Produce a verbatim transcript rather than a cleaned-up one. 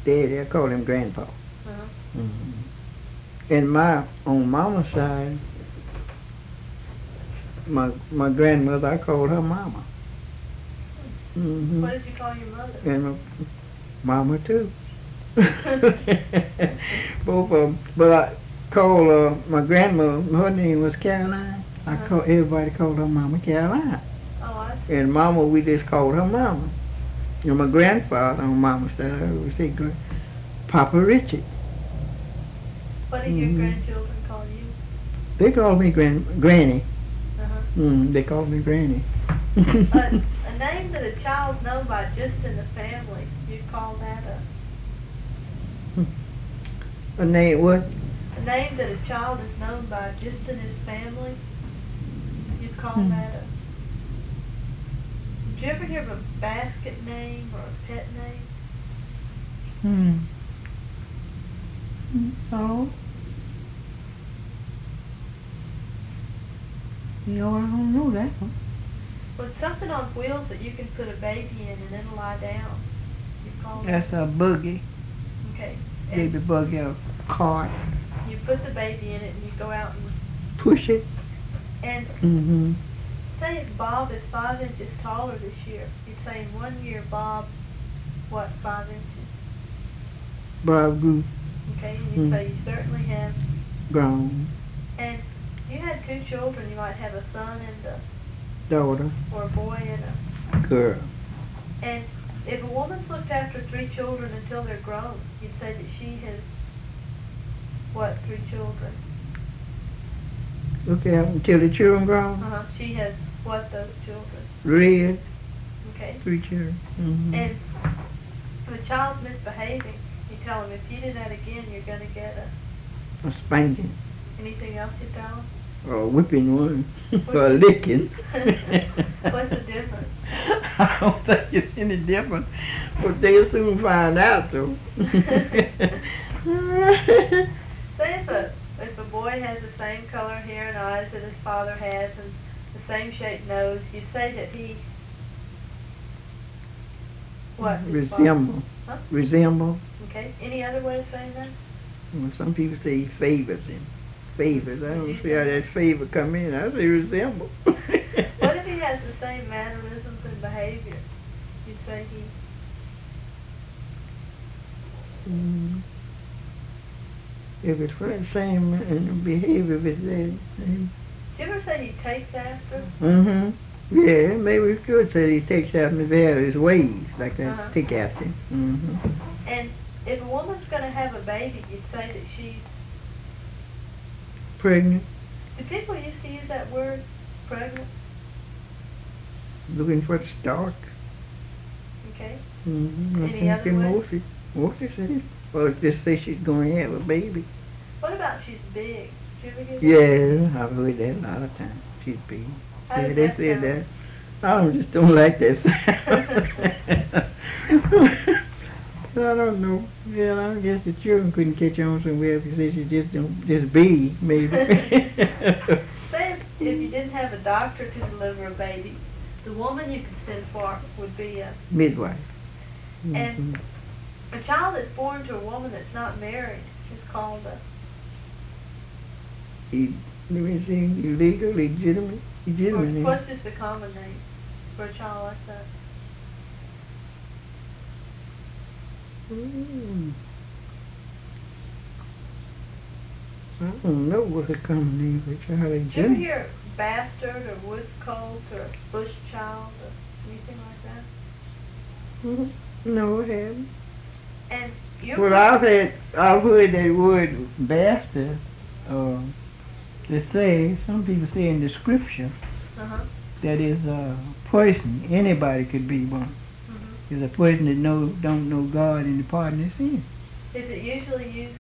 daddy. I call him grandpa. Uh-huh. Mm-hmm. And my, on mama's side, my my grandmother, I called her mama. Mm-hmm. What did you call your mother? And my mama too. Both of them. But I called uh, my grandmother, her name was Caroline. I Uh-huh. call, everybody called her Mama Caroline. Oh, I see. And Mama, we just called her Mama. And my grandfather on Mama's side, I would say gra- Papa Richard. What do your Mhm. grandchildren call you? They call me gran- Granny. Uh-huh. Mm, they call me Granny. a, a name that a child's known by just in the family, you'd call that a... A name what? A name that a child is known by just in his family, you'd call Hmm. that a... Did you ever hear of a basket name or a pet name? Hmm. No. No, I don't know that one. Well, it's something on wheels that you can put a baby in and it'll lie down. You call That's that? a buggy. Okay. Baby And buggy, a cart. you put the baby in it and you go out and... Push it. And Mm-hmm. say if Bob is five inches taller this year, you'd say in one year Bob, what, five inches? Bob grew Okay, and you'd Hmm. say you certainly have. grown. And you had two children, you might have a son and a, Daughter. or a boy and a, Girl. and if a woman's looked after three children until they're grown, you'd say that she has, what, three children? Look out until the children grown. Uh-huh, she has, what, those children? Red. Okay. Three children. Mm-hmm. And if a child's misbehaving, you tell them, if you do that again, you're going to get a, A spanking. anything else you tell them? Or a whipping one. Or a licking. What's the difference? I don't think it's any different. But they'll soon find out though. Say if a, if a boy has the same color hair and eyes that his father has and the same shaped nose, you'd say that he, what? his father- Resemble. Huh? Resemble. Okay, any other way of saying that? Well, some people say he favors him. Favors. I don't see how that favor come in. I say resemble. What if he has the same mannerisms and behavior? You'd say he, Mm. If it's for the same in behavior, if it's that. did you ever say he takes after? Mm-hmm. Yeah, maybe we could say he takes after his his ways, like that. Uh-huh. Take after him. Mm-hmm. And if a woman's going to have a baby, you'd say that she's, Pregnant, do people used to use that word, pregnant? looking for the stalk. Okay. Mm-hmm. I Any think other in way? Mostly, mostly say, or just say she's going to have a baby. What about she's big? Did you ever hear that? Yeah, I've heard that a lot of times. She's big. How Yeah, does they that said sound? that. I don't, just don't like that sound. I don't know. Yeah, I guess the children couldn't catch on somewhere if you say she just don't just be maybe. Say if, if you didn't have a doctor to deliver a baby, the woman you could send for would be a, Midwife. And- Mhm. a child that's born to a woman that's not married is called a, E- Let me see. Illegal, legitimate, or legitimate. what's just the common name for a child like that? Mm. I don't know what the common name for a child Did you ever legitimate. hear bastard or woods colt or bush child or anything like that? Mhm. No, I haven't. And you Well, I've had, I've heard that word bastard, uh, they say, some people say in the scripture, uh-huh. that is a person, anybody could be one. Mhm. Is a person that know, don't know God and the pardon of sin. Is it usually used